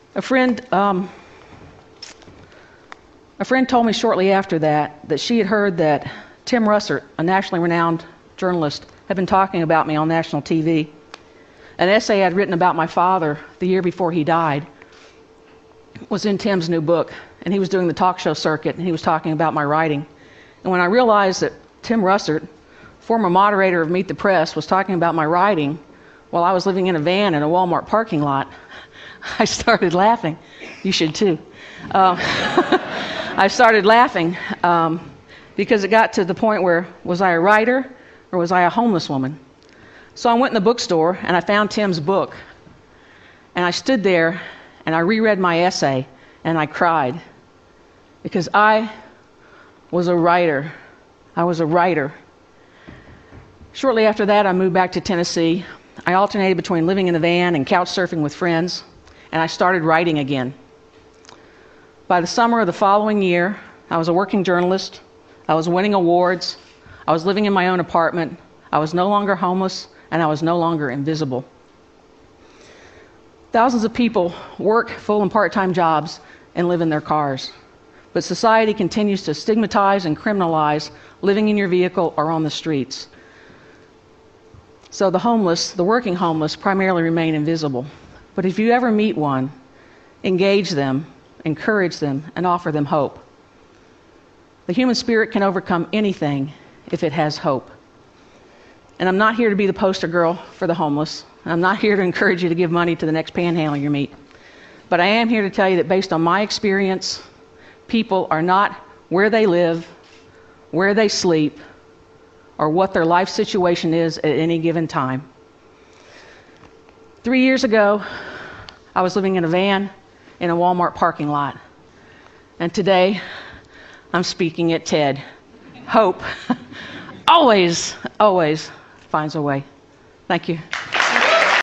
A friend told me shortly after that she had heard that Tim Russert, a nationally renowned journalist, had been talking about me on national TV. An essay I'd written about my father the year before he died was in Tim's new book, and he was doing the talk show circuit, and he was talking about my writing. And when I realized that Tim Russert, former moderator of Meet the Press, was talking about my writing while I was living in a van in a Walmart parking lot, I started laughing. You should too. I started laughing because it got to the point where, was I a writer or was I a homeless woman? So I went in the bookstore and I found Tim's book. And I stood there and I reread my essay and I cried because I was a writer. I was a writer. Shortly after that, I moved back to Tennessee. I alternated between living in a van and couch surfing with friends, and I started writing again. By the summer of the following year, I was a working journalist. I was winning awards. I was living in my own apartment. I was no longer homeless, and I was no longer invisible. Thousands of people work full and part-time jobs and live in their cars. But society continues to stigmatize and criminalize living in your vehicle or on the streets. So the homeless, the working homeless, primarily remain invisible. But if you ever meet one, engage them, encourage them, and offer them hope. The human spirit can overcome anything if it has hope. And I'm not here to be the poster girl for the homeless. I'm not here to encourage you to give money to the next panhandler you meet. But I am here to tell you that based on my experience, people are not where they live, where they sleep, or what their life situation is at any given time. 3 years ago, I was living in a van in a Walmart parking lot. And today, I'm speaking at TED. Hope always, always finds a way. Thank you.